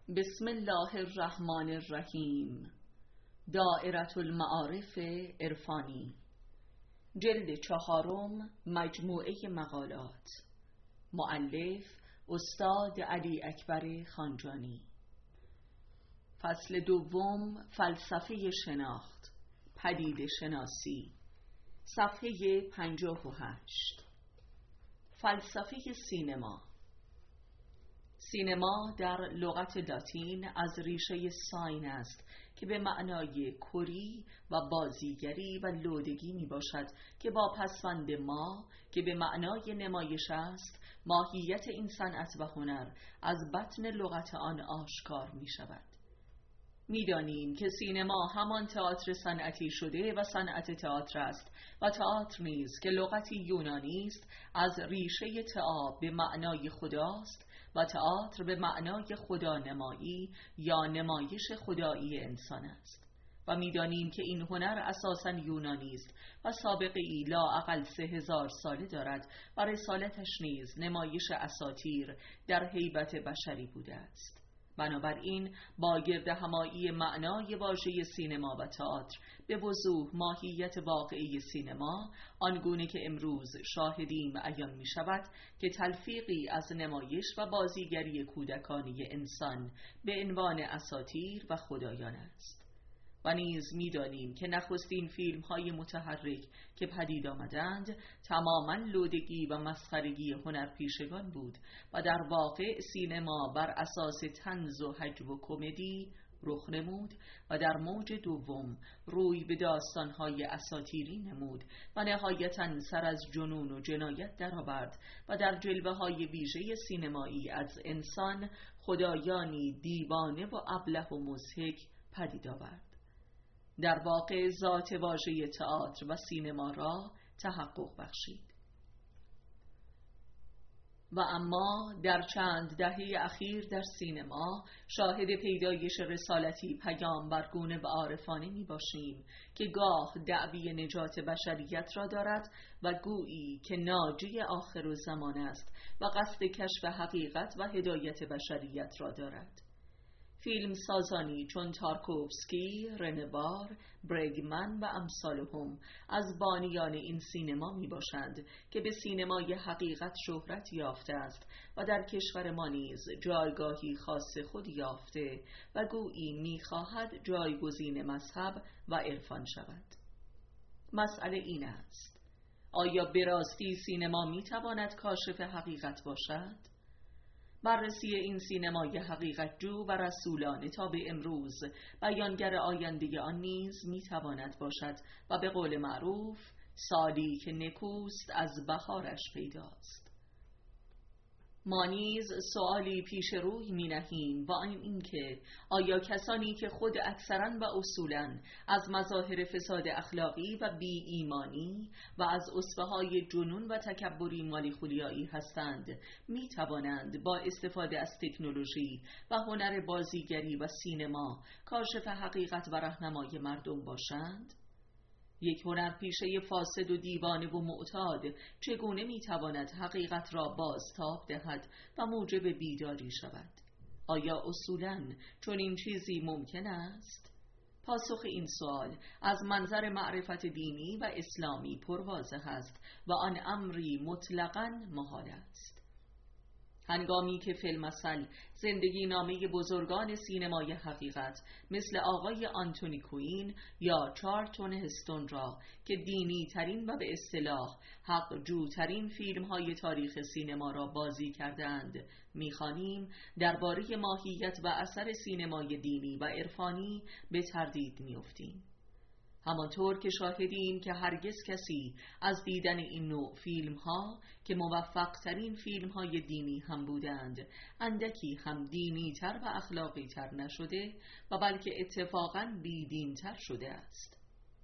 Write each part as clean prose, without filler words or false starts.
بسم الله الرحمن الرحیم. دائره المعارف عرفانی، جلد 4، مجموعه مقالات. مؤلف استاد علی اکبر خانجانی. فصل 2، فلسفه شناخت، پدیده شناسی، صفحه 58. فلسفه سینما. سینما در لغت لاتین از ریشه ساین است که به معنای کری و بازیگری و لودگی می باشد که با پسوند ما که به معنای نمایش است، ماهیت این صنعت و هنر از بطن لغت آن آشکار می شود. می دانیم که سینما همان تئاتر صنعتی شده و صنعت تئاتر است و تئاتر نیز که لغتی یونانی است از ریشه تئا به معنای خداست و تئاتر به معنای خدانمایی یا نمایش خدایی انسان است و می‌دانیم که این هنر اساساً یونانی است و سابقه ای لااقل 3000 ساله دارد و رسالتش نیز نمایش اساطیر در هیبت بشری بوده است. بنابراین با گردهمایی معنای واژه سینما و تئاتر به وضوح ماهیت واقعی سینما آنگونه که امروز شاهدیم عیان می شود که تلفیقی از نمایش و بازیگری کودکانه انسان به عنوان اساطیر و خدایان است. و نیز می دانیم که نخستین فیلم های متحرک که پدید آمدند تماما لودگی و مسخرگی هنرپیشگان بود و در واقع سینما بر اساس طنز و هجو و کمدی رخ نمود و در موج دوم روی به داستانهای اساطیری نمود و نهایتاً سر از جنون و جنایت درآورد و در جلوه های ویژه سینمایی از انسان خدایانی دیوانه و ابله و مضحک پدید آورد. در واقع ذات واژه تئاتر و سینما را تحقق بخشید. و اما در چند دهه اخیر در سینما شاهد پیدایش رسالتی پیامبرگونه و عارفانه می باشیم که گاه دعوی نجات بشریت را دارد و گویی که ناجی آخر الزمان است و قصد کشف حقیقت و هدایت بشریت را دارد. فیلم سازانی چون تارکوفسکی، رنوار، برگمن و امثالهم از بانیان این سینما می باشند که به سینمای حقیقت شهرت یافته است و در کشور ما نیز جایگاهی خاص خود یافته و گویی می خواهد جایگزین مذهب و عرفان شود. مسئله این است: آیا به راستی سینما می تواند کاشف حقیقت باشد؟ بررسی این سینمای حقیقت جو و رسولانه تا به امروز بیانگر آینده آن نیز میتواند باشد و به قول معروف سالی که نکوست از بهارش پیداست. ما نیز سؤالی پیش روی می نهیم و این که آیا کسانی که خود اکثراً و اصولاً از مظاهر فساد اخلاقی و بی ایمانی و از اسوه‌های جنون و تکبری مالی خولیایی هستند می توانند با استفاده از تکنولوژی و هنر بازیگری و سینما کاشف حقیقت و راهنمای مردم باشند؟ یک هنرپیشه فاسد و دیوانه و معتاد چگونه میتواند حقیقت را بازتاب دهد و موجب بیداری شود؟ آیا اصولاً چون این چیزی ممکن است؟ پاسخ این سوال از منظر معرفت دینی و اسلامی پرواضح است و آن امری مطلقاً محال است. هنگامی که فیلمسل زندگی نامه بزرگان سینمای حقیقت مثل آقای آنتونی کوین یا چارلتون هستون را که دینی ترین و به اصطلاح حق جوترین فیلم های تاریخ سینما را بازی کردند می‌خوانیم، درباره ماهیت و اثر سینمای دینی و عرفانی به تردید می‌افتیم. همانطور که شاهدیم که هرگز کسی از دیدن این نوع فیلم ها که موفق ترین فیلم های دینی هم بودند اندکی هم دینی تر و اخلاقی تر نشده و بلکه اتفاقاً بیدین تر شده است.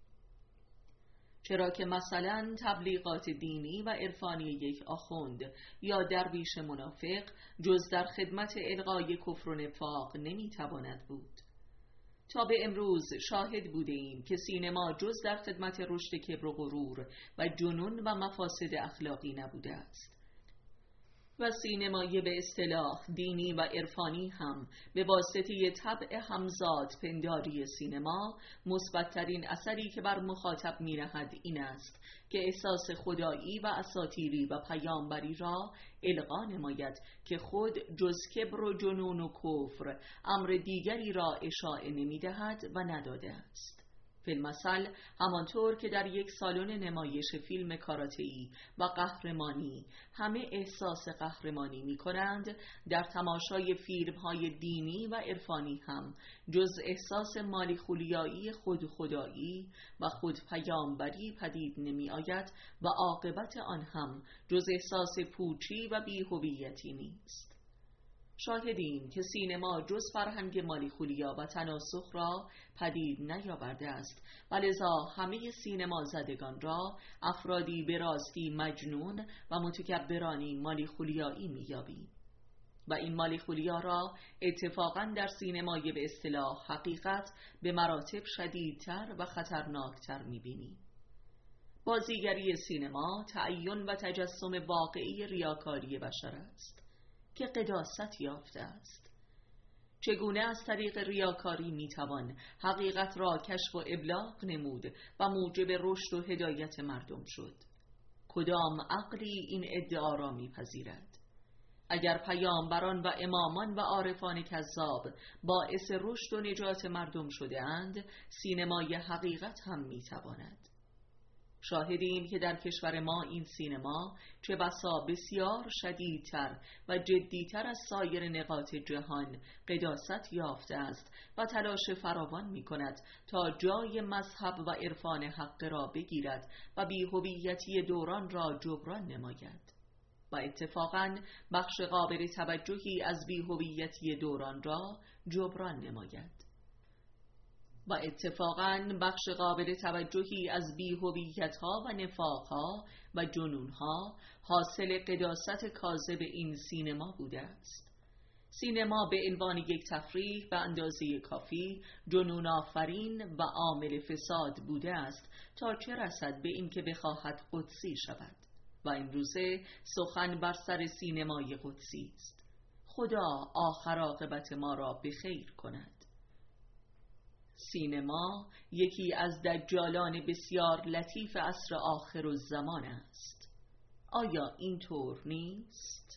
چرا که مثلا تبلیغات دینی و عرفانی یک آخوند یا درویش منافق جز در خدمت الغای کفر و نفاق نمیتواند بود. تا به امروز شاهد بوده ایم که سینما جز در خدمت رشد کبر و غرور و جنون و مفاسد اخلاقی نبوده است و سینمای به اصطلاح دینی و عرفانی هم به واسطه طبع همزاد پنداری سینما مثبت‌ترین اثری که بر مخاطب می‌نهد این است که احساس خدایی و اساطیری و پیامبری را القا نماید که خود جز کبر و جنون و کفر امر دیگری را اشاعه نمی‌دهد و نداده است. فیلمسل همانطور که در یک سالن نمایش فیلم کاراته‌ای و قهرمانی همه احساس قهرمانی می کنند، در تماشای فیلم های دینی و عرفانی هم جز احساس مالیخولیایی خود خدایی و خود پیامبری پدید نمی آید و عاقبت آن هم جز احساس پوچی و بی‌هویتی نیست. شاهدیم که سینما جز فرهنگ مالیخولیا و تناسخ را پدید نیاورده است و لذا همه سینما زدگان را افرادی به راستی مجنون و متکبرانی مالیخولیایی می‌یابیم و این مالیخولیا را اتفاقاً در سینمای به اصطلاح حقیقت به مراتب شدیدتر و خطرناکتر می‌بینیم. بازیگری سینما تعین و تجسم واقعی ریاکاری بشر است که قداست یافته است. چگونه از طریق ریاکاری میتوان حقیقت را کشف و ابلاغ نمود و موجب رشد و هدایت مردم شد؟ کدام عقلی این ادعا را میپذیرد؟ اگر پیامبران و امامان و عارفان کذاب باعث رشد و نجات مردم شده اند، سینمای حقیقت هم میتواند. شاهدیم که در کشور ما این سینما چه بسا بسیار شدیدتر و جدیتر از سایر نقاط جهان قداست یافته است و تلاش فراوان می کند تا جای مذهب و عرفان حق را بگیرد و بی‌هویتی دوران را جبران نماید و اتفاقاً بخش قابل توجهی از بی‌هویتی دوران را جبران نماید. از بی‌هویت‌ها و نفاق‌ها و جنون‌ها حاصل قداست کاذب این سینما بوده است. سینما به عنوان یک تفریح به اندازه کافی جنون آفرین و عامل فساد بوده است تا چه رسد به این که بخواهد قدسی شود و امروزه سخن بر سر سینمای قدسی است. خدا آخر عاقبت ما را به خیر کند. سینما یکی از دجالان بسیار لطیف عصر آخر الزمان است. آیا این طور نیست؟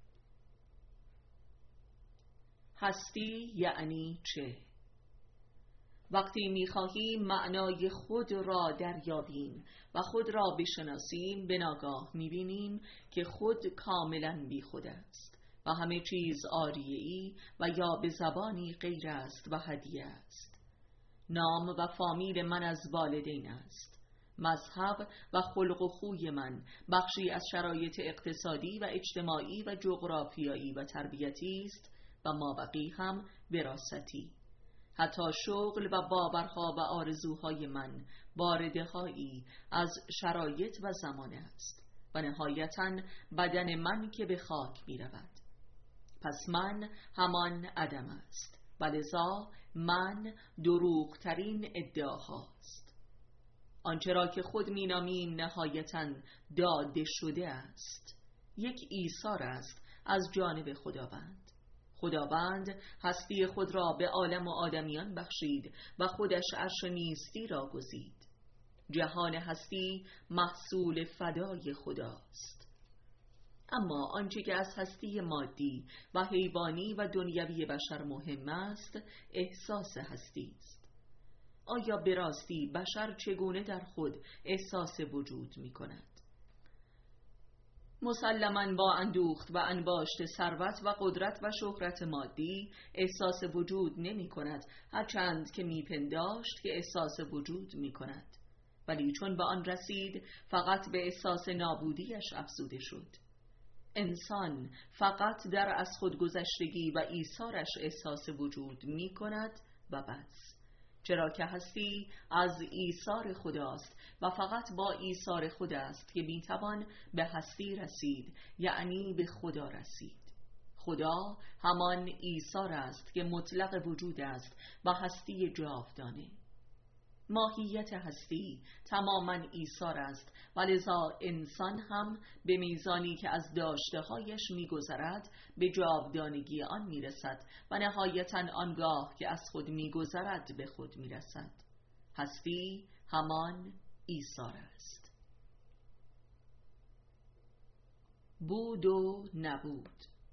هستی یعنی چه؟ وقتی می‌خواهیم معنای خود را دریابیم و خود را بشناسیم، به ناگاه می‌بینیم که خود کاملاً بی خود است و همه چیز عاریه‌ای و یا به زبانی غیر است و هدیه است. نام و فامیل من از والدین است. مذهب و خلق و خوی من بخشی از شرایط اقتصادی و اجتماعی و جغرافیایی و تربیتی است و مابقی هم وراثتی. حتی شغل و باورها و آرزوهای من بارده‌هایی از شرایط و زمان است و نهایتاً بدن من که به خاک می رود. پس من همان عدم است و لذا من دروغترین ادعاهاست. آنچه را که خود می نامیم نهایتاً داده شده است یک ایثار است از جانب خداوند. خداوند هستی خود را به عالم و آدمیان بخشید و خودش عرش نیستی را گزید. جهان هستی محصول فدای خداست. اما آنچه که از هستی مادی و حیوانی و دنیوی بشر مهم است احساس هستی است. آیا به راستی بشر چگونه در خود احساس وجود می کند؟ مسلماً با اندوخت و انباشت ثروت و قدرت و شهرت مادی احساس وجود نمی کند، هرچند که می پنداشت که احساس وجود می کند. ولی چون به آن رسید فقط به احساس نابودیش افزوده شد. انسان فقط در از خودگذشتگی و ایثارش احساس وجود می کند و بس، چرا که هستی از ایثار خداست و فقط با ایثار خدا است که میتوان به هستی رسید، یعنی به خدا رسید. خدا همان ایثار است که مطلق وجود است و هستی جاودانه. ماهیت هستی تماماً ایثار است و لذا انسان هم به میزانی که از داشته‌هایش می‌گذرد به جاودانگی آن می‌رسد و نهایتاً آنگاه که از خود می‌گذرد به خود می‌رسد. هستی همان ایثار است. بود و نبود.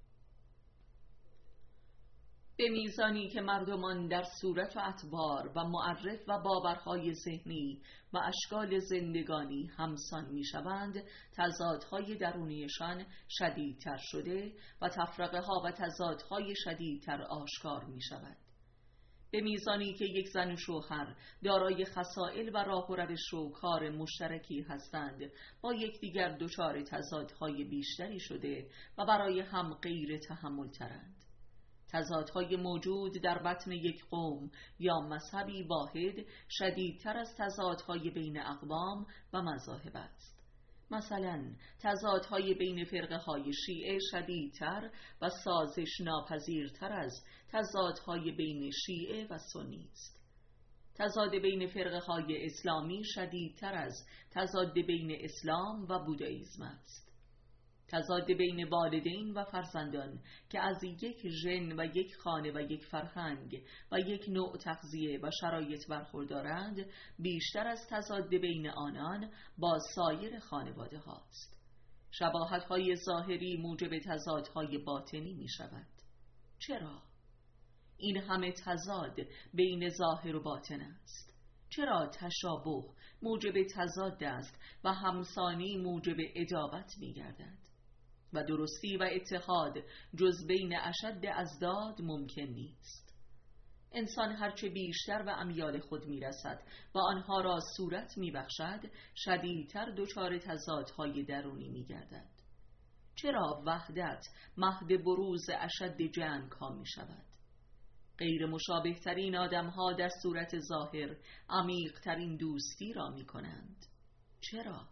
به میزانی که مردمان در صورت و اطوار و معرف و باورهای ذهنی و اشکال زندگانی همسان می شوند، تضادهای درونیشان شدیدتر شده و تفرقه ها و تضادهای شدیدتر آشکار می شود. به میزانی که یک زن و شوهر دارای خصائل و راه و روش و کار مشترکی هستند، با یکدیگر دچار تضادهای بیشتری شده و برای هم غیر تحمل ترند. تضادهای موجود در بطن یک قوم یا مذهبی واحد شدیدتر از تضادهای بین اقوام و مذاهب است. مثلا تضادهای بین فرقه های شیعه شدیدتر و سازش ناپذیرتر از تضادهای بین شیعه و سنی است. تضاد بین فرقه های اسلامی شدیدتر از تضاد بین اسلام و بودائیسم است. تضاد بین والدین و فرزندان که از یک ژن و یک خانه و یک فرهنگ و یک نوع تغذیه و شرایط برخوردارند بیشتر از تضاد بین آنان با سایر خانواده هاست. شباهت های ظاهری موجب تضادهای باطنی می شود. چرا؟ این همه تضاد بین ظاهر و باطن است. چرا تشابه موجب تضاد است و همسانی موجب عداوت می گردد؟ و درستی و اتحاد جز بین اشد اضداد ممکن نیست. انسان هرچه بیشتر به امیال خود میرسد و آنها را صورت میبخشد، شدیدتر دچار تضادهای درونی میگردد. چرا وحدت مهد بروز اشد جنگ ها می شود؟ غیر مشابه ترین آدم ها در صورت ظاهر عمیق ترین دوستی را می کنند. چرا؟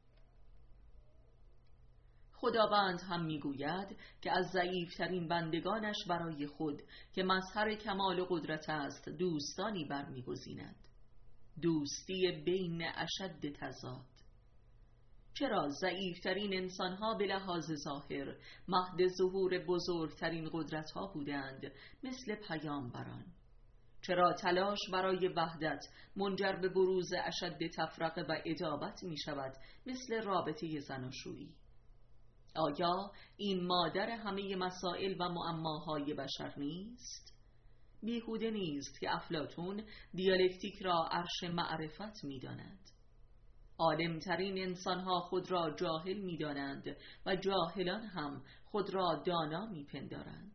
خداوند هم میگوید که از ضعیفترین بندگانش برای خود که مظهر کمال قدرت است دوستانی برمیگزیند. دوستی بین اشد تضاد. چرا ضعیفترین انسانها به لحاظ ظاهر مهد ظهور بزرگترین قدرتها بودند، مثل پیامبران؟ چرا تلاش برای وحدت منجر به بروز اشد تفرقه و عداوت می شود، مثل رابطه زناشویی؟ آیا این مادر همه مسائل و معماهای بشر نیست؟ بیهوده نیست که افلاطون دیالکتیک را عرش معرفت می داند. عالمترین انسانها خود را جاهل می دانند و جاهلان هم خود را دانا می پندارند.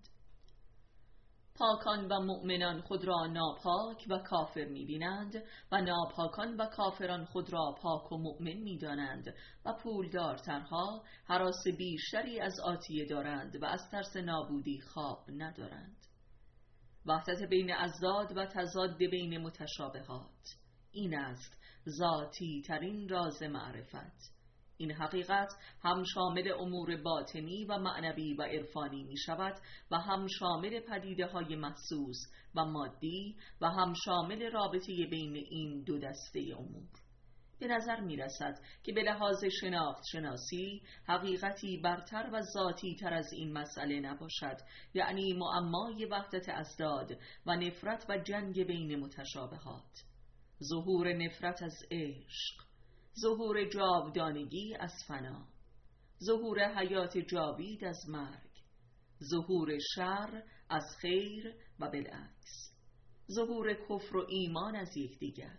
پاکان و مؤمنان خود را ناپاک و کافر می بینند و ناپاکان و کافران خود را پاک و مؤمن می دانند و پولدارترها هراس بیشتری از آتیه دارند و از ترس نابودی خواب ندارند. وحدت بین اضداد و تضاد بین متشابهات، این است ذاتی ترین راز معرفت. این حقیقت هم شامل امور باطنی و معنوی و عرفانی می شود و هم شامل پدیده های محسوس و مادی و هم شامل رابطه بین این دو دسته امور. به نظر می رسد که به لحاظ شناخت شناسی حقیقتی برتر و ذاتی تر از این مسئله نباشد، یعنی معمای وحدت اضداد و نفرت و جنگ بین متشابهات. ظهور نفرت از عشق، ظهور جاودانگی از فنا، ظهور حیات جاوید از مرگ، ظهور شر از خیر و بالعکس، ظهور کفر و ایمان از یکدیگر.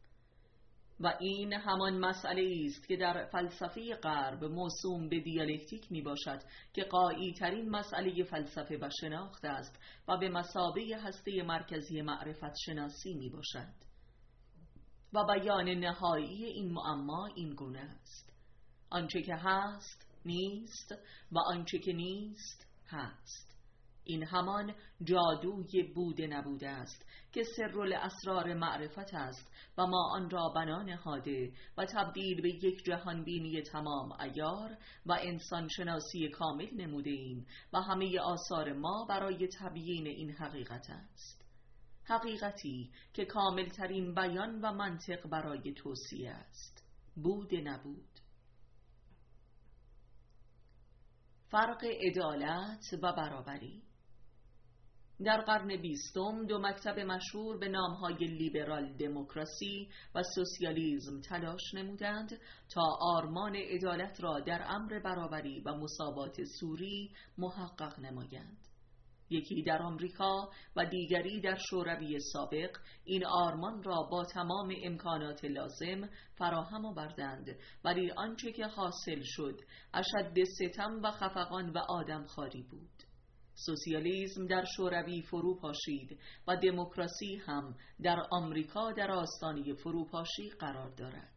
و این همان مسئله است که در فلسفه غرب موسوم به دیالکتیک می باشد که غایی ترین مسئله فلسفه و شناخت است و به مثابه هسته مرکزی معرفت شناسی می باشد. و بیان نهایی این معما این گونه است: آنچه که هست نیست و آنچه که نیست هست. این همان جادوی بوده نبوده است که سرالاسرار معرفت است و ما آن را بنا نهاده و تبدیل به یک جهانبینی تمام عیار و انسان شناسی کامل نموده ایم و همه آثار ما برای تبیین این حقیقت است. حقیقتی که کاملترین بیان و منطق برای توصیه است. بود نبود. فرق عدالت و برابری. در قرن 20 دو مکتب مشهور به نامهای لیبرال دموکراسی و سوسیالیسم تلاش نمودند تا آرمان عدالت را در امر برابری و مساوات سوری محقق نمایند. یکی در آمریکا و دیگری در شوروی سابق این آرمان را با تمام امکانات لازم فراهم آوردند، ولی آنچه که حاصل شد اشد ستم و خفقان و آدمخواری بود. سوسیالیسم در شوروی فرو پاشید و دموکراسی هم در آمریکا در آستانه فروپاشی قرار دارد.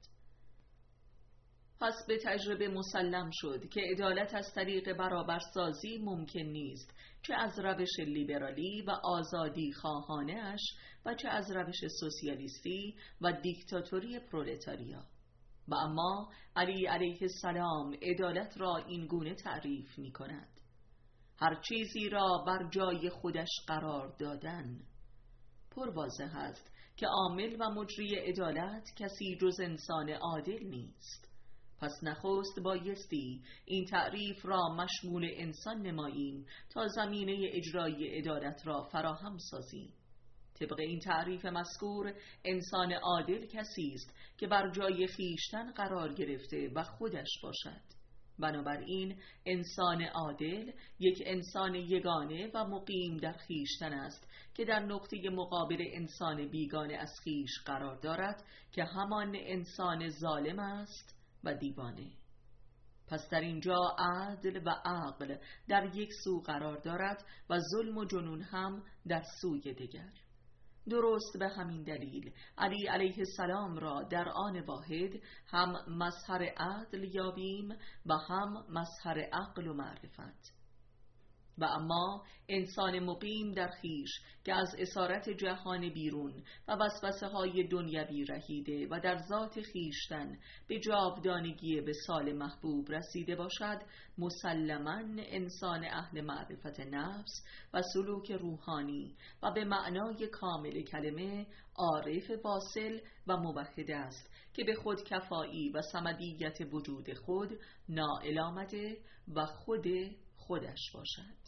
پس به تجربه مسلم شد که عدالت از طریق برابرسازی ممکن نیست، چه از روش لیبرالی و آزادی خواهانه اش و چه از روش سوسیالیستی و دیکتاتوری پرولتاریا. و اما علی علیه السلام عدالت را این گونه تعریف می کند: هر چیزی را بر جای خودش قرار دادن. پرواضح است که عامل و مجری عدالت کسی جز انسان عادل نیست. پس نخست بایستی این تعریف را مشمول انسان نماییم تا زمینه اجرای عدالت را فراهم سازیم. طبق این تعریف مذکور انسان عادل کسی است که بر جای خویشتن قرار گرفته و خودش باشد. بنابراین انسان عادل یک انسان یگانه و مقیم در خویشتن است که در نقطه مقابل انسان بیگانه از خویش قرار دارد که همان انسان ظالم است و دیوانه. پس در اینجا عدل و عقل در یک سو قرار دارد و ظلم و جنون هم در سوی دیگر. درست به همین دلیل علی علیه السلام را در آن واحد هم مظهر عدل یابیم و هم مظهر عقل و معرفت. و اما انسان مقیم در خویش که از اسارت جهان بیرون و وسوسه های دنیوی رهیده و در ذات خویشتن به جاودانگی به سال محبوب رسیده باشد، مسلماً انسان اهل معرفت نفس و سلوک روحانی و به معنای کامل کلمه عارف واصل و موحد است که به خود کفایی و صمدیت وجود خود نائل آمده و خودش باشد.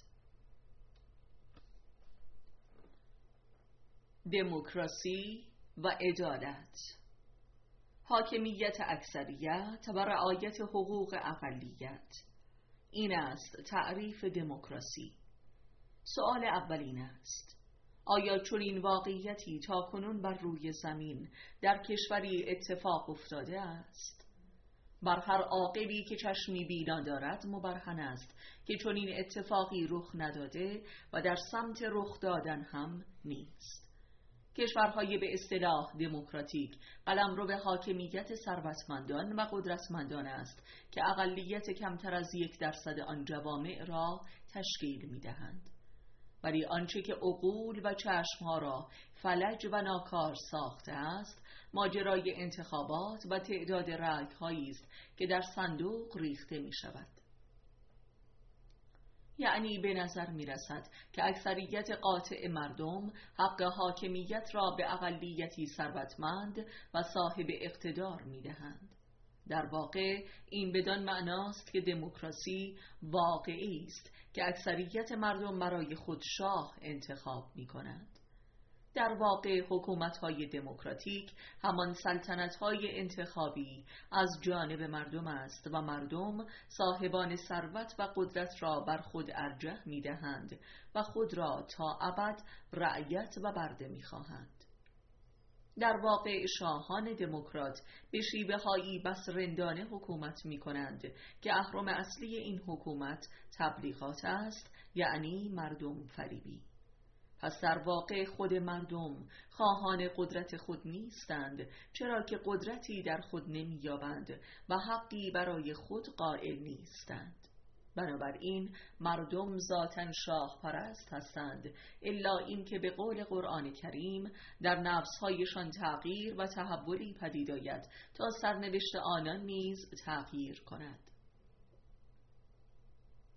دموکراسی و عدالت. حاکمیت اکثریت و رعایت حقوق اقلیت. این است تعریف دموکراسی. سؤال اول این است: آیا چنین واقعیتی تاکنون بر روی زمین در کشوری اتفاق افتاده است؟ بر هر عاقلی که چشمی بینا دارد مبرهن است که چنین اتفاقی رخ نداده و در سمت رخ دادن هم نیست. کشورهای به اصطلاح دموکراتیک قلمرو به حاکمیت ثروتمندان و قدرتمندان است که اقلیت کمتر از 1% آن جوامع را تشکیل می‌دهند. ولی آنچه که عقول و چشمها را فلج و ناکار ساخته است ماجرای انتخابات و تعداد رأی‌هایی است که در صندوق ریخته می‌شود. یعنی به نظر می رسد که اکثریت قاطع مردم حق حاکمیت را به اقلیتی ثروتمند و صاحب اقتدار می دهند. در واقع این بدان معناست که دموکراسی واقعی است که اکثریت مردم برای خود شاه انتخاب می کنند. در واقع حکومت‌های دموکراتیک همان سلطنت‌های انتخابی از جانب مردم است و مردم صاحبان ثروت و قدرت را بر خود ارجح می‌دهند و خود را تا ابد رعیت و برده می‌خواهند. در واقع شاهان دموکرات به شیوه‌هایی بس رندانه حکومت می‌کنند که اهرم اصلی این حکومت تبلیغات است، یعنی مردم فریبی. پس در واقع خود مردم خواهان قدرت خود نیستند، چرا که قدرتی در خود نمی‌یابند و حقی برای خود قائل نیستند. بنابراین مردم ذاتاً شاه پرست هستند، الا اینکه به قول قرآن کریم در نفس‌هایشان تغییر و تحولی پدید آید تا سرنوشت آنان نیز تغییر کند.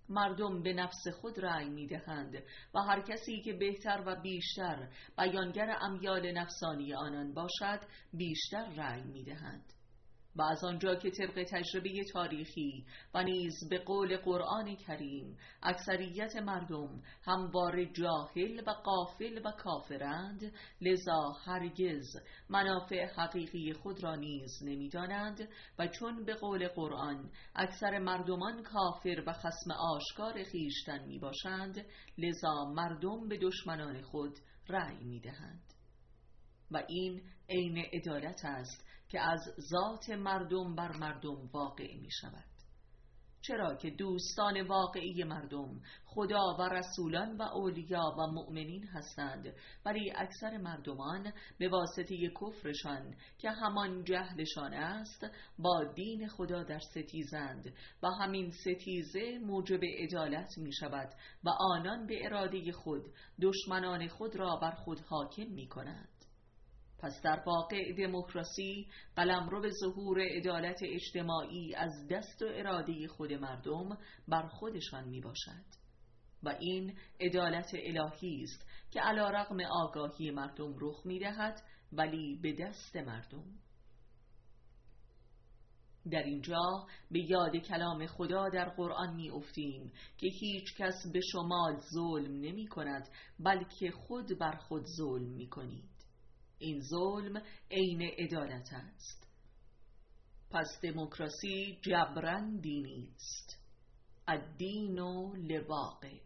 مردم به نفس خود رأی می‌دهند و هر کسی که بهتر و بیشتر بیانگر امیال نفسانی آنان باشد بیشتر رأی می‌دهند. و از آنجا که طبق تجربه تاریخی و نیز به قول قرآن کریم اکثریت مردم همواره جاهل و غافل و کافرند، لذا هرگز منافع حقیقی خود را نیز نمی‌دانند و چون به قول قرآن اکثر مردمان کافر و خصم آشکار خویشتن میباشند، لذا مردم به دشمنان خود رأی میدهند. و این عین عدالت است که از ذات مردم بر مردم واقع می شود، چرا که دوستان واقعی مردم خدا و رسولان و اولیا و مؤمنین هستند، ولی اکثر مردمان به واسطه کفرشان که همان جهلشان است با دین خدا در ستیزند و همین ستیزه موجب عدالت می شود و آنان به اراده خود دشمنان خود را بر خود حاکم می کنند. پس در واقع دموکراسی قلمرو ظهور عدالت اجتماعی از دست و اراده خود مردم بر خودشان می باشد و این عدالت الهی است که علی رغم آگاهی مردم رخ می دهد، ولی به دست مردم. در اینجا به یاد کلام خدا در قرآن می افتیم که هیچ کس به شما ظلم نمی کند، بلکه خود بر خود ظلم می کنید. این ظلم عین عدالت است. پس دموکراسی جبران دینی است. الدین لواقع.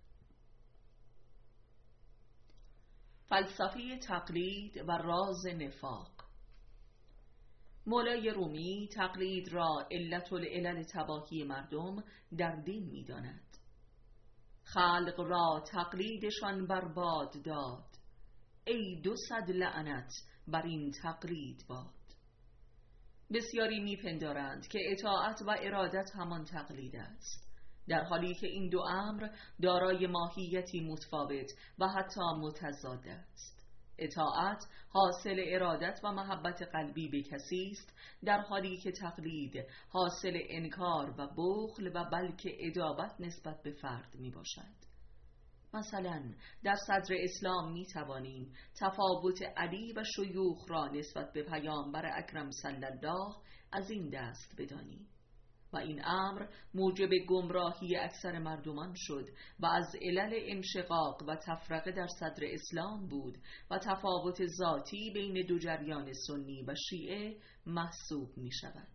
فلسفه تقلید و راز نفاق. مولای رومی تقلید را علت العلل تباهی مردم در دین می داند. خلق را تقلیدشان برباد داد، ای 200 لعنت بر این تقلید باد. بسیاری میپندارند که اطاعت و ارادت همان تقلید است، در حالی که این دو امر دارای ماهیتی متفاوت و حتی متضاد است. اطاعت حاصل ارادت و محبت قلبی به کسی است، در حالی که تقلید حاصل انکار و بخل و بلکه عداوت نسبت به فرد می باشد. مثلا در صدر اسلام می توانیم تفاوت علی و شیوخ را نسبت به پیامبر اکرم صلی الله از این دست بدانیم و این امر موجب گمراهی اکثر مردمان شد و از علل انشقاق و تفرقه در صدر اسلام بود و تفاوت ذاتی بین دو جریان سنی و شیعه محسوب می شود.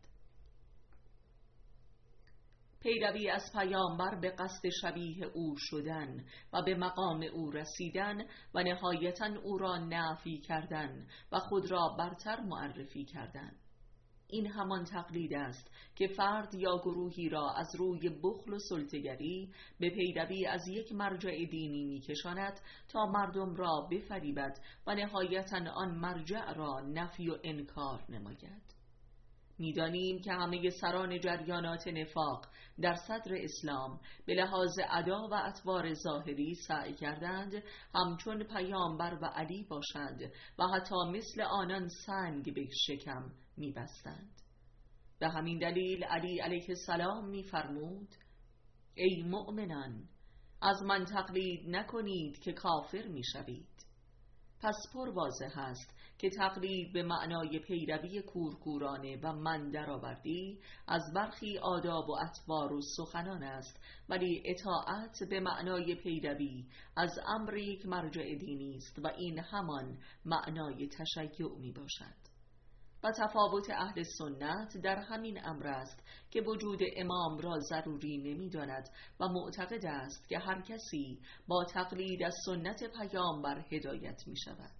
پیروی از پیامبر به قصد شبیه او شدن و به مقام او رسیدن و نهایتاً او را نفی کردن و خود را برتر معرفی کردن، این همان تقلید است که فرد یا گروهی را از روی بخل و سلطه‌گری به پیروی از یک مرجع دینی می‌کشاند تا مردم را بفریبد و نهایتاً آن مرجع را نفی و انکار نماید. می‌دانیم که همه سران جریانات نفاق در صدر اسلام به لحاظ ادا و اطوار ظاهری سعی کردند همچون پیامبر و علی باشند و حتی مثل آنان سنگ به شکم می‌بستند. به همین دلیل علی علیه السلام می‌فرمود: ای مؤمنان، از من تقلید نکنید که کافر می‌شوید. پس پر واضح است که تقلید به معنای پیروی کورکورانه و من درآوردی از برخی آداب و اطوار و سخنان است، ولی اطاعت به معنای پیروی از امر یک مرجع دینی است و این همان معنای تشیع می باشد. و تفاوت اهل سنت در همین امر است که وجود امام را ضروری نمی داند و معتقد است که هر کسی با تقلید از سنت پیامبر هدایت می شود.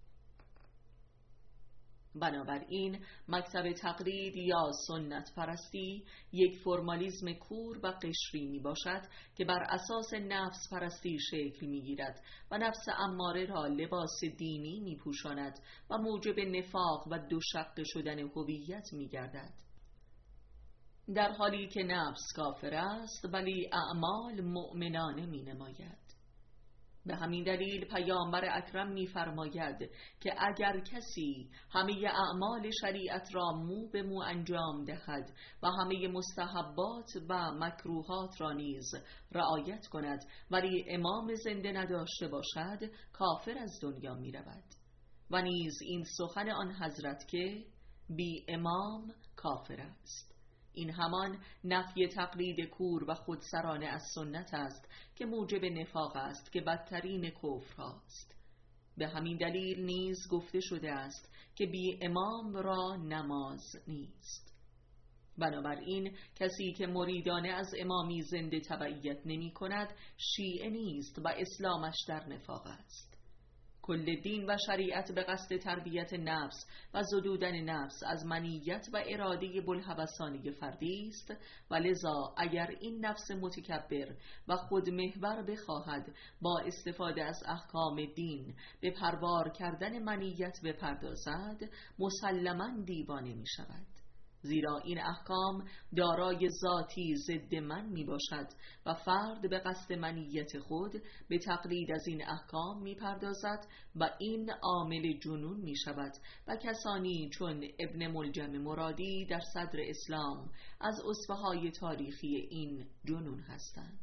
بنابراین مکتب تقلید یا سنت پرستی یک فرمالیزم کور و قشری می باشد که بر اساس نفس پرستی شکل می گیرد و نفس اماره را لباس دینی می پوشاند و موجب نفاق و دوشقه شدن هویت می گردد، در حالی که نفس کافر است ولی اعمال مؤمنانه می نماید. به همین دلیل پیامبر اکرم می‌فرماید که اگر کسی همه اعمال شریعت را مو به مو انجام دهد و همه مستحبات و مکروهات را نیز رعایت کند ولی امام زنده نداشته باشد، کافر از دنیا می‌رود. و نیز این سخن آن حضرت که بی امام کافر است. این همان نفی تقلید کور و خودسرانه از سنت است که موجب نفاق است که بدترین کفر است. به همین دلیل نیز گفته شده است که بی امام را نماز نیست. بنابراین کسی که مریدانه از امامی زنده تبعیت نمی کند شیعه نیست و اسلامش در نفاق است. کل دین و شریعت به قصد تربیت نفس و زدودن نفس از منیت و اراده بوالهوسانه فردی است و لذا اگر این نفس متکبر و خودمحور بخواهد با استفاده از احکام دین به پروار کردن منیت بپردازد، مسلماً دیوانه می شود. زیرا این احکام دارای ذاتی ضد من می باشد و فرد به قصد منیت خود به تقلید از این احکام می پردازد و این عامل جنون می شود و کسانی چون ابن ملجم مرادی در صدر اسلام از اسوه‌های تاریخی این جنون هستند.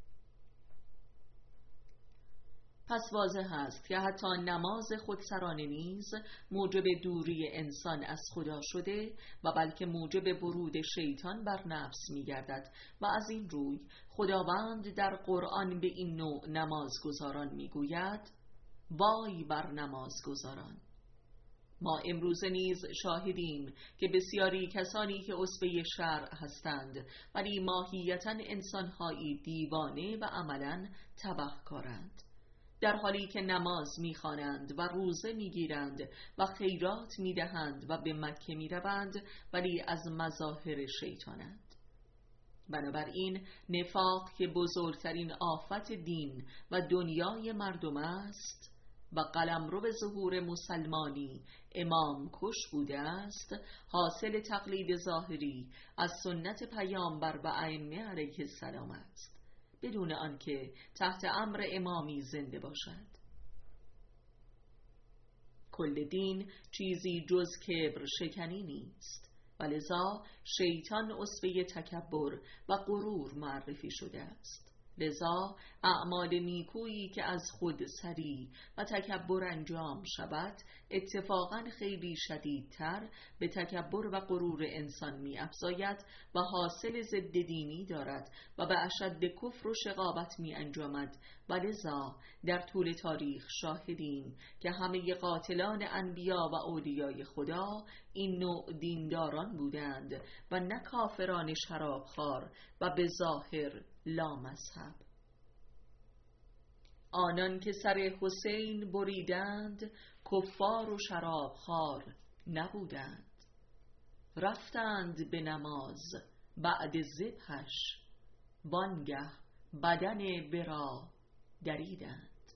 پس واضح است که حتی نماز خودسرانه نیز موجب دوری انسان از خدا شده و بلکه موجب ورود شیطان بر نفس می گردد و از این روی خداوند در قرآن به این نوع نمازگزاران می گوید وای بر نمازگزاران. ما امروز نیز شاهدیم که بسیاری کسانی که اسوه شرع هستند ولی ماهیتاً انسانهایی دیوانه و عملاً تبهکارند، در حالی که نماز می‌خوانند و روزه می‌گیرند و خیرات می‌دهند و به مکه می‌روند ولی از مظاهر شیطانند. بنابراین نفاق که بزرگترین آفت دین و دنیای مردم است و قلمرو به ظهور مسلمانی امام کش بوده است، حاصل تقلید ظاهری از سنت پیامبر و ائمه علیه السلام است، بدون آنکه تحت امر امامی زنده باشد. کل دین چیزی جز کبر شکنی نیست و لذا شیطان اسوه تکبر و غرور معرفی شده است. لذا اعمال نیکویی که از خود سری و تکبر انجام شود اتفاقاً خیلی شدیدتر به تکبر و غرور انسان می افزاید و حاصل ضد دینی دارد و به اشد کفر و شقاوت می انجامد و لذا در طول تاریخ شاهدیم که همه قاتلان انبیا و اولیای خدا این نوع دینداران بودند و نه کافران شرابخوار و به ظاهر لا مذهب. آنان که سر حسین بریدند کفار و شرابخوار نبودند، رفتند به نماز بعد ذبحش وانگه بدن برا دریدند.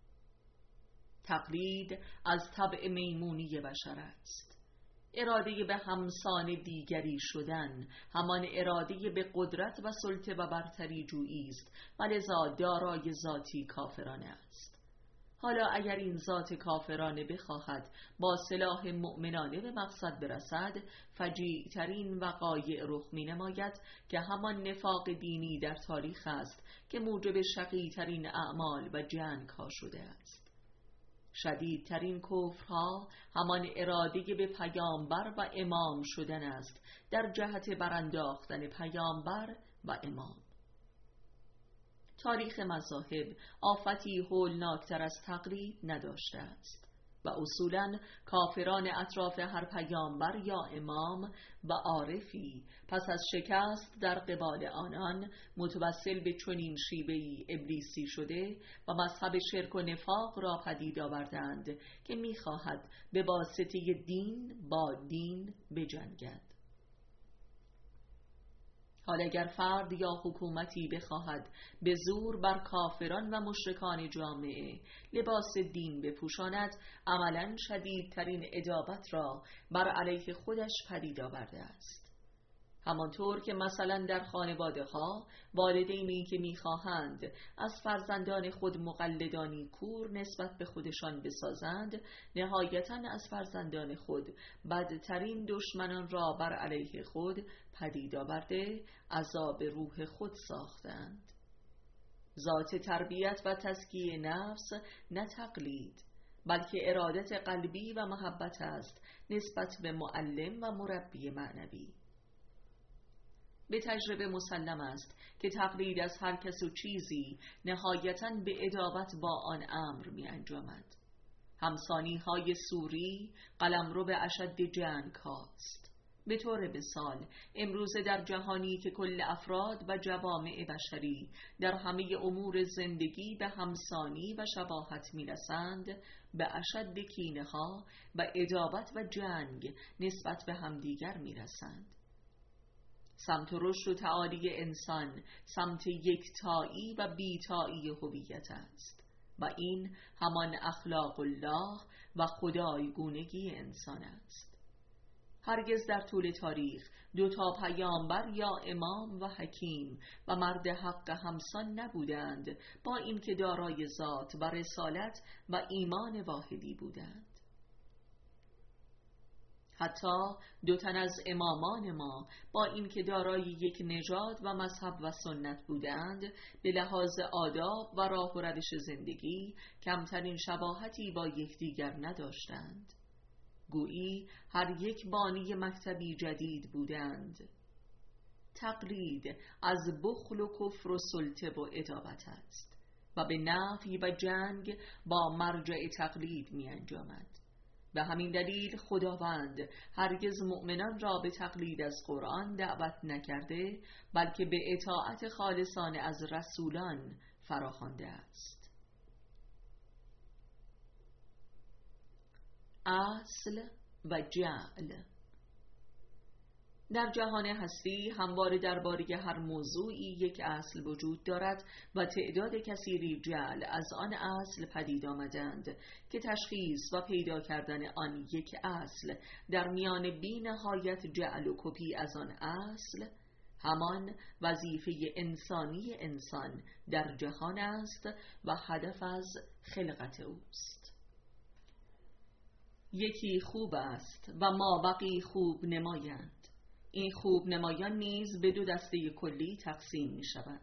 تقلید از طبع میمونی بشر است. اراده به همسان دیگری شدن همان اراده به قدرت و سلطه و برتری جویی است و لذا دارای ذاتی کافرانه است. حالا اگر این ذات کافرانه بخواهد با سلاح مؤمنانه به مقصد برسد، فجیع ترین وقایع رخ می نماید که همان نفاق دینی در تاریخ است که موجب شقی ترین اعمال و جنگ ها شده است. شدیدترین کفرها همان اراده به پیامبر و امام شدن است در جهت برانداختن پیامبر و امام. تاریخ مذاهب آفتی هولناکتر از تقلید نداشته است و اصولاً کافران اطراف هر پیامبر یا امام و عارفی پس از شکست در قبال آنان متوسل به چنین شیوهی ابلیسی شده و مذهب شرک و نفاق را پدید آوردند که می‌خواهد به واسطه دین با دین بجنگد. حالا اگر فرد یا حکومتی بخواهد به زور بر کافران و مشرکان جامعه لباس دین بپوشاند، عملاً شدیدترین عداوت را بر علیه خودش پدید آورده است. همانطور که مثلا در خانواده ها والدینی که میخواهند از فرزندان خود مقلدانی کور نسبت به خودشان بسازند، نهایتاً از فرزندان خود بدترین دشمنان را بر علیه خود پدید آورده عذاب روح خود ساختند. ذات تربیت و تزکیه نفس نه تقلید، بلکه ارادت قلبی و محبت است نسبت به معلم و مربی معنوی. به تجربه مسلم است که تقلید از هر کس و چیزی نهایتاً به عداوت با آن امر می انجامد. همسانی های سوری قلمرو به اشد جنگ هاست. به طور مثال امروزه در جهانی که کل افراد و جوامع بشری در همه امور زندگی به همسانی و شباهت می رسند، به اشد کینه ها و عداوت و جنگ نسبت به همدیگر می رسند. سمت رشد و تعالی انسان سمت یکتایی و بیتایی هویت است و این همان اخلاق الله و خدایگونگی انسان است. هرگز در طول تاریخ دو تا پیامبر یا امام و حکیم و مرد حق همسان نبودند، با اینکه دارای ذات و رسالت و ایمان واحدی بودند. حتی دو تن از امامان ما با اینکه دارای یک نژاد و مذهب و سنت بودند، به لحاظ آداب و راه و روش زندگی کمترین شباهتی با یکدیگر نداشتند. گویی هر یک بانی مکتبی جدید بودند. تقلید از بخل و کفر و سلطه و عداوت است و به نفی و جنگ با مرجع تقلید می انجامد. به همین دلیل خداوند هرگز مؤمنان را به تقلید از قرآن دعوت نکرده، بلکه به اطاعت خالصانه از رسولان فراخوانده است. اصل و جعل. در جهان هستی همواره درباره هر موضوعی یک اصل وجود دارد و تعداد کثیری جعل از آن اصل پدید آمدند که تشخیص و پیدا کردن آن یک اصل در میان بی نهایت جعل و کپی از آن اصل همان وظیفه انسانی انسان در جهان است و هدف از خلقت اوست. یکی خوب است و مابقی خوب نمایند. این خوب نمایان نیز به دو دسته کلی تقسیم می شود.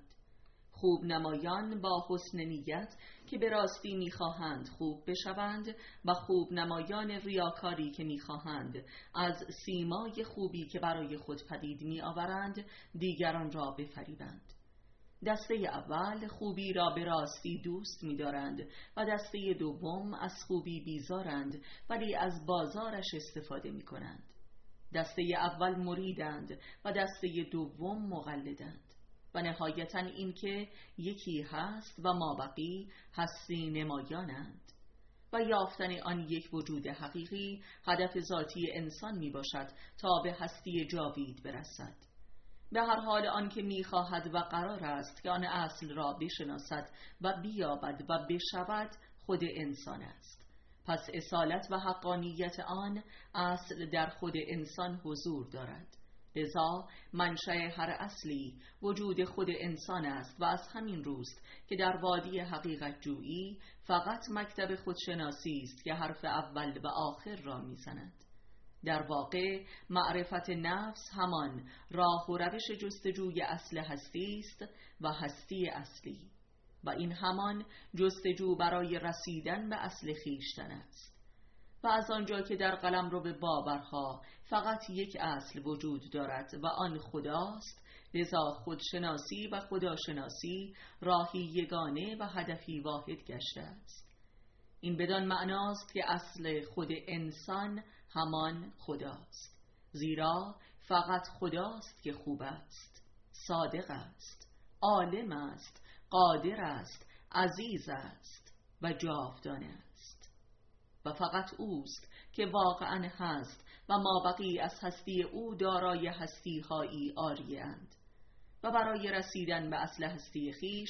خوب نمایان با حسن نیت که به راستی می خواهند خوب بشوند و خوب نمایان ریاکاری که می خواهند از سیمای خوبی که برای خود پدید می آورند دیگران را بفریبند. دسته اول خوبی را به راستی دوست می دارند و دسته دوم از خوبی بیزارند ولی از بازارش استفاده می کنند. دسته اول مریدند و دسته دوم مقلدند و نهایتاً این که یکی هست و مابقی هستی نمایانند و یافتن آن یک وجود حقیقی هدف ذاتی انسان می باشد تا به هستی جاوید برسد. به هر حال آن که می خواهد و قرار است که آن اصل را بشناسد و بیابد و بشود خود انسان است. پس اصالت و حقانیت آن اصل در خود انسان حضور دارد. لذا منشأ هر اصلی وجود خود انسان است و از همین روست که در وادی حقیقت جویی فقط مکتب خودشناسی است که حرف اول و آخر را میزند. در واقع معرفت نفس همان راه و روش جستجوی اصل هستی است و هستی اصلی، و این همان جستجو برای رسیدن به اصل خویشتن است. و از آنجا که در قلمرو باورها فقط یک اصل وجود دارد و آن خداست، لذا خودشناسی و خداشناسی راهی یگانه و هدفی واحد گشته است. این بدان معناست که اصل خود انسان همان خداست، زیرا فقط خداست که خوب است، صادق است، عالم است، قادر است، عزیز است و جاودانه است. و فقط اوست که واقعا هست و مابقی از هستی او دارای هستی هایی عاریه اند. و برای رسیدن به اصل هستی خیش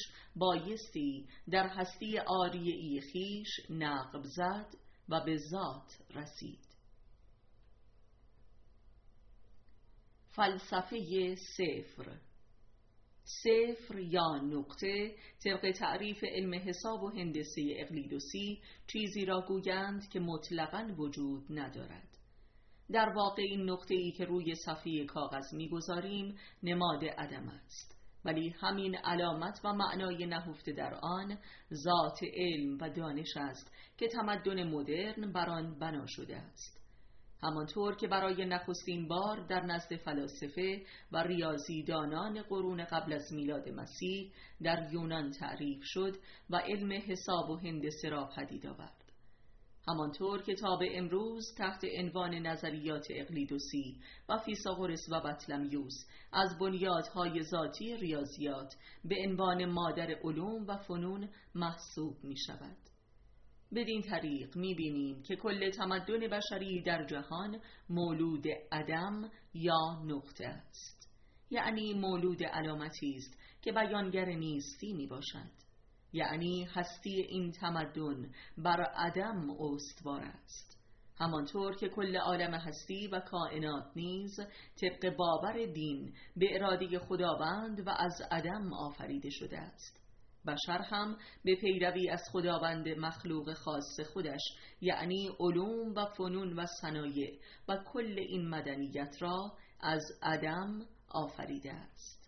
بایستی در هستی عاریه‌ای خیش نقب زد و به ذات رسید. فلسفه صفر. صفر یا نقطه طبق تعریف علم حساب و هندسه اقلیدوسی چیزی را گویند که مطلقاً وجود ندارد. در واقع این نقطه‌ای که روی صفحه کاغذ می‌گذاریم نماد عدم است، ولی همین علامت و معنای نهفته در آن ذات علم و دانش است که تمدن مدرن بر آن بنا شده است. همانطور که برای نخستین بار در نزد فلاسفه و ریاضیدانان قرون قبل از میلاد مسیح در یونان تعریف شد و علم حساب و هندسه را پدید آورد، همانطور که تا به امروز تحت عنوان نظریات اقلیدوسی و فیثاغورس و بطلمیوس از بنیادهای ذاتی ریاضیات به عنوان مادر علوم و فنون محسوب می شود. بدین طریق می بینیم که کل تمدن بشری در جهان مولود عدم یا نقطه است، یعنی مولود علامتی است که بیانگر نیستی می باشد، یعنی هستی این تمدن بر عدم استوار است، همانطور که کل عالم هستی و کائنات نیز طبق باور دین به اراده خداوند و از عدم آفریده شده است. بشر هم به پیروی از خداوند مخلوق خاص خودش، یعنی علوم و فنون و صنایع و کل این مدنیت را از عدم آفریده است.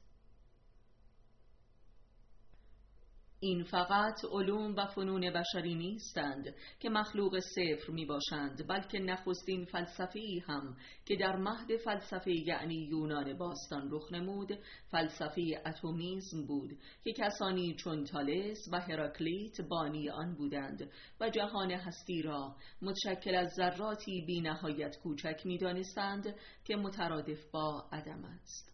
این فقط علوم و فنون بشری نیستند که مخلوق صفر می باشند، بلکه نخستین فلسفه‌ای هم که در مهد فلسفه یعنی یونان باستان رخ نمود فلسفه اتمیسم بود که کسانی چون تالس و هراکلیت بانی آن بودند و جهان هستی را متشکل از ذراتی بی نهایت کوچک می دانستند که مترادف با عدم است.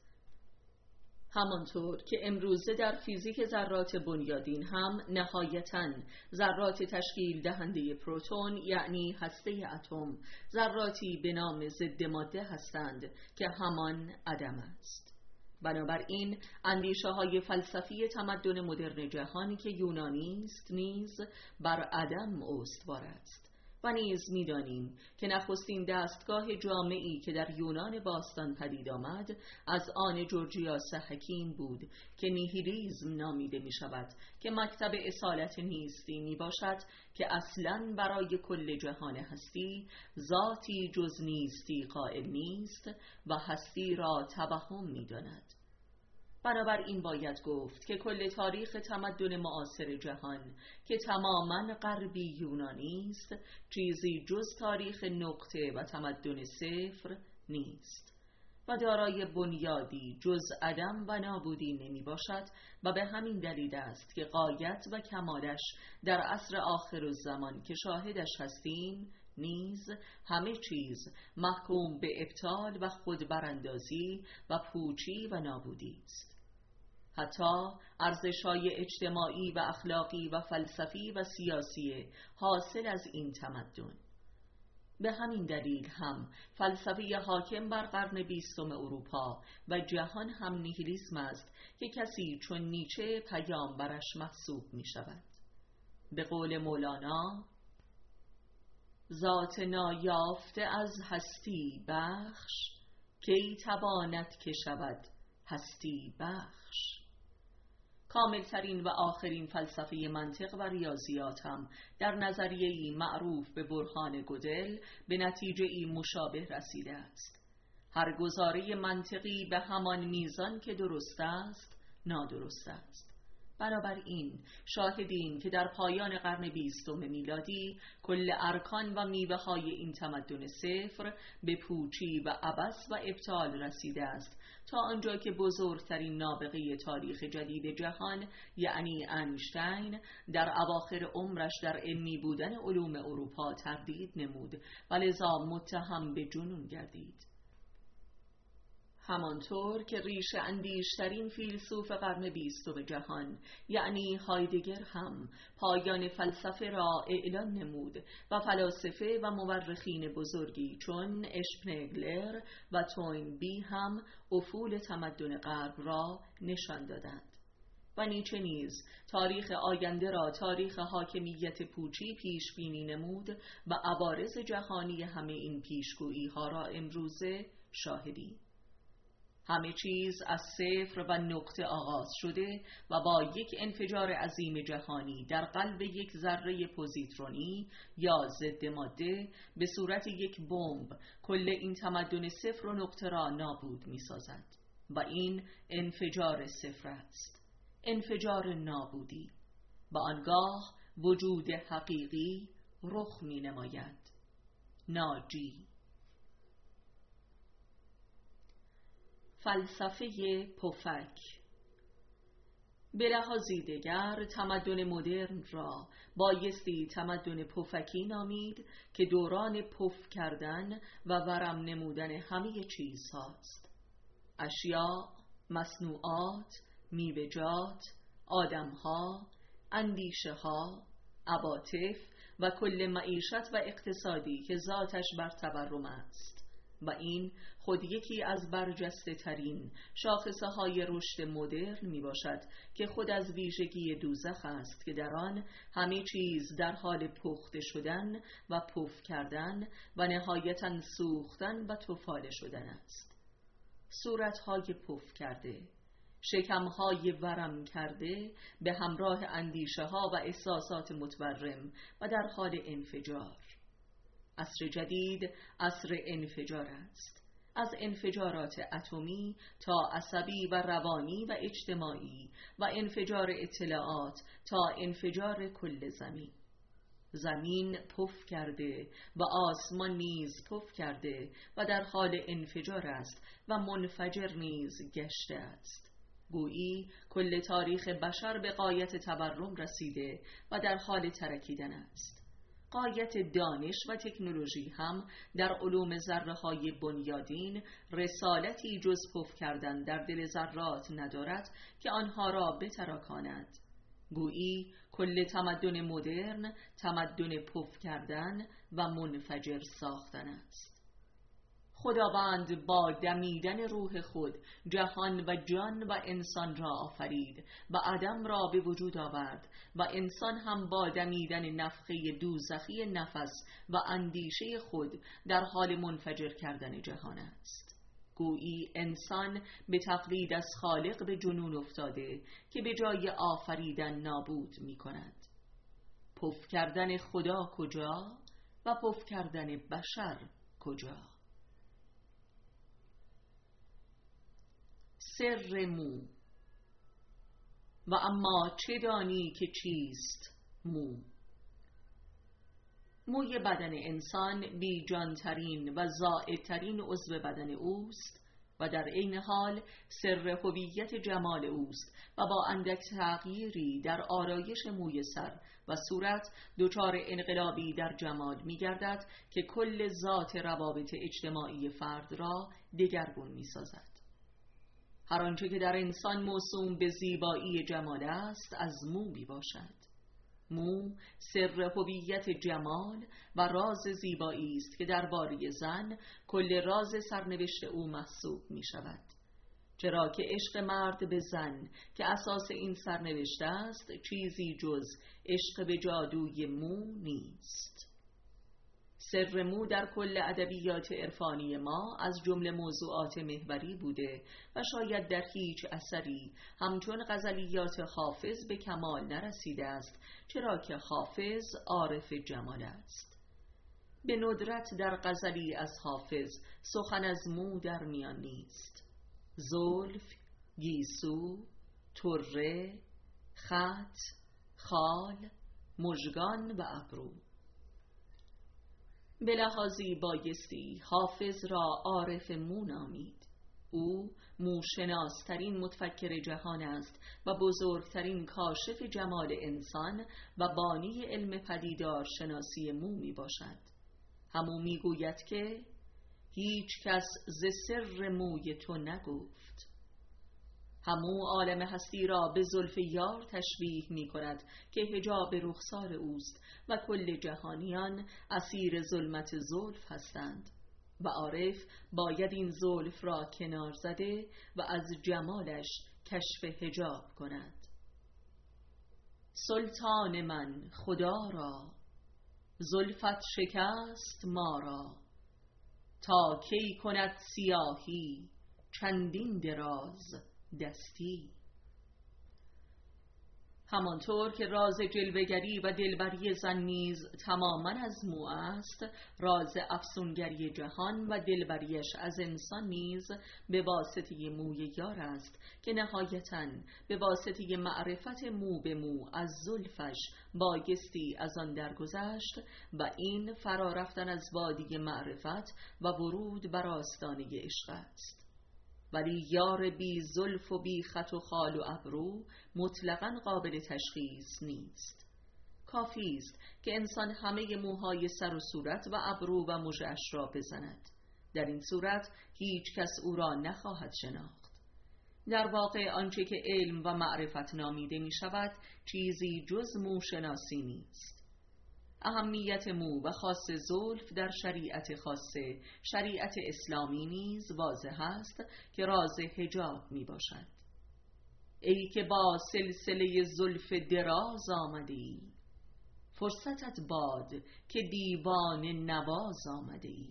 همانطور که امروزه در فیزیک ذرات بنیادین هم نهایتاً ذرات تشکیل دهنده پروتون یعنی هسته اتم ذراتی به نام ضد ماده هستند که همان عدم است. بنابراین اندیشه های فلسفی تمدن مدرن جهانی که یونانی است نیز بر عدم استوار است و نیز می‌دانیم که نخستین دستگاه جامعی که در یونان باستان پدید آمد از آن جورجیاس حکیم بود که نیهیلیسم نامیده می شود، که مکتب اصالت نیستی می باشد که اصلاً برای کل جهان هستی ذاتی جز نیستی قائل نیست و هستی را توهم می داند. بنابراین باید گفت که کل تاریخ تمدن معاصر جهان که تماماً غربی یونانی است چیزی جز تاریخ نقطه و تمدن صفر نیست و دارای بنیادی جز عدم و نابودی نمی باشد و به همین دلیل است که غایت و کمالش در عصر آخر الزمان که شاهدش هستیم نیز همه چیز محکوم به ابطال و خودبراندازی و پوچی و نابودی است. حتی ارزش‌های اجتماعی و اخلاقی و فلسفی و سیاسی حاصل از این تمدن. به همین دلیل هم فلسفه حاکم بر قرن 20 اروپا و جهان هم نیهیلیسم است که کسی چون نیچه پیامبرش محسوب می شود. به قول مولانا: ذات نایافته از هستی بخش کی تواند که شود هستی بخش. کاملترین و آخرین فلسفه منطق و ریاضیات هم در نظریه‌ای معروف به برهان گودل به نتیجه‌ای مشابه رسیده است. هر گزاره منطقی به همان میزان که درست است نادرست است. بنابراین شاهدیم که در پایان قرن 20 میلادی کل ارکان و میوه‌های این تمدن صفر به پوچی و عبث و ابطال رسیده است، تا آنجا که بزرگترین نابغه تاریخ جدید جهان یعنی اینشتین در اواخر عمرش در علمی بودن علوم اروپا تردید نمود و لذا متهم به جنون گردید. همانطور که ریشه اندیشترین فیلسوف قرن 20 جهان یعنی هایدگر هم پایان فلسفه را اعلان نمود و فلاسفه و مورخین بزرگی چون اشپنگلر و توینبی هم افول تمدن غرب را نشان دادند. و نیچه نیز تاریخ آینده را تاریخ حاکمیت پوچی پیش بینی نمود و عوارض جهانی همه این پیشگویی ها را امروزه شاهدیم. همه چیز از صفر و نقطه آغاز شده و با یک انفجار عظیم جهانی در قلب یک ذره پوزیترونی یا ضد ماده به صورت یک بمب کل این تمدن صفر و نقطه را نابود می سازد. و این انفجار صفر است، انفجار نابودی. با آنگاه وجود حقیقی رخ می نماید. ناجی. فلسفه پفک. به لحاظی دیگر تمدن مدرن را بایستی تمدن پفکی نامید که دوران پف کردن و ورم نمودن همه چیز هاست. اشیاء، مصنوعات، میوه‌جات، آدمها، اندیشه ها، عواطف و کل معیشت و اقتصادی که ذاتش بر تورم است. و این خود یکی از برجسته ترین شاخصه های رشد مدرن می باشد که خود از ویژگی دوزخ است که در آن همه چیز در حال پخته شدن و پف کردن و نهایتاً سوختن و تفاله شدن است. صورتهای پف کرده، شکمهای ورم کرده به همراه اندیشه ها و احساسات متورم و در حال انفجار. عصر جدید عصر انفجار است، از انفجارات اتمی تا عصبی و روانی و اجتماعی و انفجار اطلاعات تا انفجار کل زمین. زمین پف کرده و آسمان نیز پف کرده و در حال انفجار است و منفجر نیز گشته است. گویی کل تاریخ بشر به غایت تورم رسیده و در حال ترکیدن است. غایت دانش و تکنولوژی هم در علوم ذره‌های بنیادین رسالتی جز پف کردن در دل ذرات ندارد که آنها را بتراکاند. گویی کل تمدن مدرن تمدن پف کردن و منفجر ساختن است. خداوند با دمیدن روح خود جهان و جان و انسان را آفرید و عدم را به وجود آورد و انسان هم با دمیدن نفخه دوزخی نفس و اندیشه خود در حال منفجر کردن جهان است. گویی انسان به تقلید از خالق به جنون افتاده که به جای آفریدن نابود می کند. پف کردن خدا کجا و پف کردن بشر کجا؟ سر مو. و اما چه دانی که چیست مو؟ موی بدن انسان بی جانترین و زائدترین عضو بدن اوست و در عین حال سر هویت جمال اوست و با اندک تغییری در آرایش موی سر و صورت دچار انقلابی در جمال می گردد که کل ذات روابط اجتماعی فرد را دگرگون می سازد. هر آنچه که در انسان موسوم به زیبایی جمال است از مو می باشد. مو سر هویت جمال و راز زیبایی است که درباره زن کل راز سرنوشت او محسوب می شود، چرا که عشق مرد به زن که اساس این سرنوشت است چیزی جز عشق به جادوی مو نیست. سر مو در کل ادبیات عرفانی ما از جمله موضوعات محوری بوده و شاید در هیچ اثری همچون غزلیات حافظ به کمال نرسیده است، چرا که حافظ عارف جمال است. به ندرت در غزلی از حافظ سخن از مو در میان نیست. زلف، گیسو، طره، خط، خال، مژگان و ابرو. به لحاظی بایستی حافظ را عارف مو نامید. او موشناسترین متفکر جهان است و بزرگترین کاشف جمال انسان و بانی علم پدیدار شناسی مو می باشد. همو می گوید که هیچ کس ز سر موی تو نگفت. همو عالم هستی را به زلف یار تشبیه می کند که حجاب رخسار اوست و کل جهانیان اسیر ظلمت زلف هستند و عارف باید این زلف را کنار زده و از جمالش کشف حجاب کند. سلطان من خدا را زلفت شکست ما را، تا کی کند سیاهی چندین دراز دستی. همانطور که راز جلوه‌گری و دلبری زن نیز تماما از مو است، راز افسونگری جهان و دلبریش از انسان نیز به واسطه موی یار است که نهایتاً به واسطه معرفت مو به مو از زلفش بایستی از آن درگذشت و این فرا رفتن از وادی معرفت و ورود بر آستانه عشق است. ولی یار بی زلف و بی خط و خال و ابرو مطلقاً قابل تشخیص نیست. کافی است که انسان همه موهای سر و صورت و ابرو و مژه‌اش را بزند. در این صورت هیچ کس او را نخواهد شناخت. در واقع آنچه که علم و معرفت نامیده می شود چیزی جز مو شناسی نیست. اهمیت مو و خاص زلف در شریعت خاصه شریعت اسلامی نیز واضح است که راز حجاب می باشد. ای که با سلسله زلف دراز آمدی، فرصتت باد که دیوان نواز آمدی.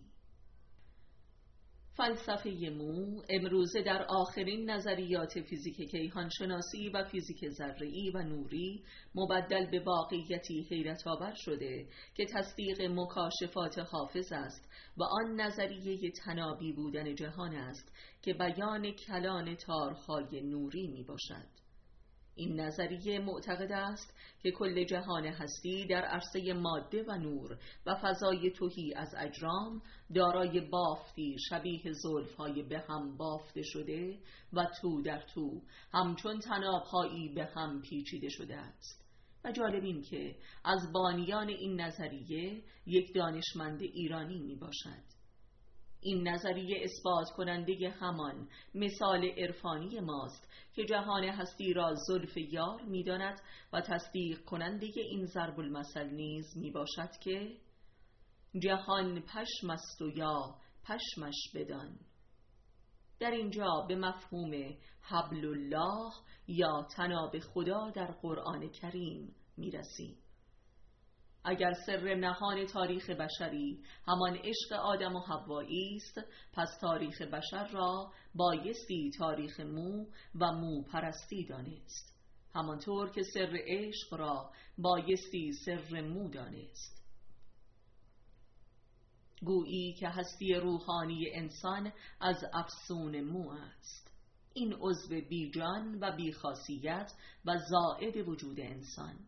فلسفه مو امروزه در آخرین نظریات فیزیک کیهانشناسی و فیزیک ذره‌ای و نوری مبدل به واقعیتی حیرت آور شده که تصدیق مکاشفات حافظ است و آن نظریه تنابی بودن جهان است که بیان کلان تارهای نوری می باشد. این نظریه معتقد است که کل جهان هستی در عرصه ماده و نور و فضای تهی از اجرام دارای بافتی شبیه زلف‌های به هم بافته شده و تو در تو همچون طناب‌هایی به هم پیچیده شده است. و جالب این که از بانیان این نظریه یک دانشمند ایرانی می باشد. این نظریه اثبات کننده همان مثال عرفانی ماست که جهان هستی را زلف یار می داند و تصدیق کننده این ضرب المثل نیز می باشد که جهان پشم است و یا پشمش بدان. در اینجا به مفهوم حبل الله یا طناب خدا در قرآن کریم می رسیم. اگر سر نهان تاریخ بشری همان عشق آدم و حوایی است، پس تاریخ بشر را بایستی تاریخ مو و مو پرستی دانست، همانطور که سر عشق را بایستی سر مو دانست. گویی که هستی روحانی انسان از افسون مو است، این عضو بی جان و بی خاصیت و زائد وجود انسان.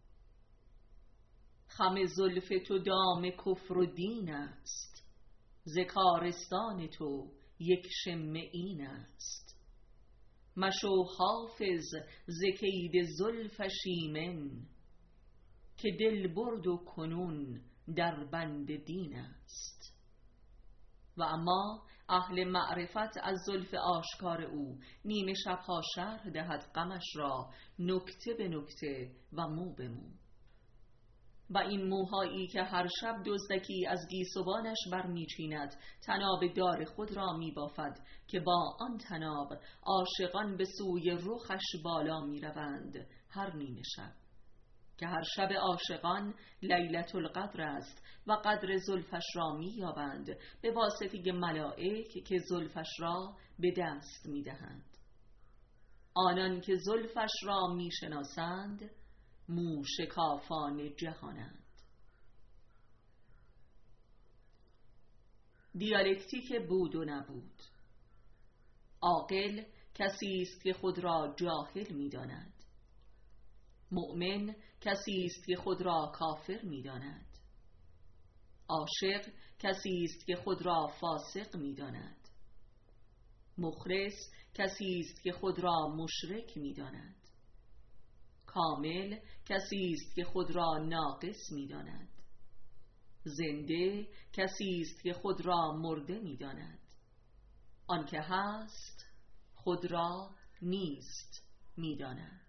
خم زلف تو دام کفر و دین است، ز کارستان تو یک شمه این است. مشو حافظ ز کید زلفش ایمن، که دل برد و کنون در بند دین است. و اما اهل معرفت از زلف آشکار او نیمه شبها شرح دهد غمش را نکته به نکته و مو به مو. و این موهایی که هر شب دزدکی از گیسوانش برمیچیند طناب دار خود را میبافد که با آن طناب عاشقان به سوی رخش بالا میروند هر نیمه شب، که هر شب عاشقان لیلة القدر است و قدر زلفش را مییابند به واسطه ملائک که زلفش را به دست میدهند. آنان که زلفش را میشناسند موشکافان جهانند. دیالکتیک بود و نبود. عاقل کسی است که خود را جاهل می‌داند. مؤمن کسی است که خود را کافر می‌داند. عاشق کسی است که خود را فاسق می‌داند. مخلص کسی است که خود را مشرک می‌داند. کامل کسی است که خود را ناقص می‌داند. زنده کسی است که خود را مرده می‌داند. آن که هست خود را نیست می‌داند.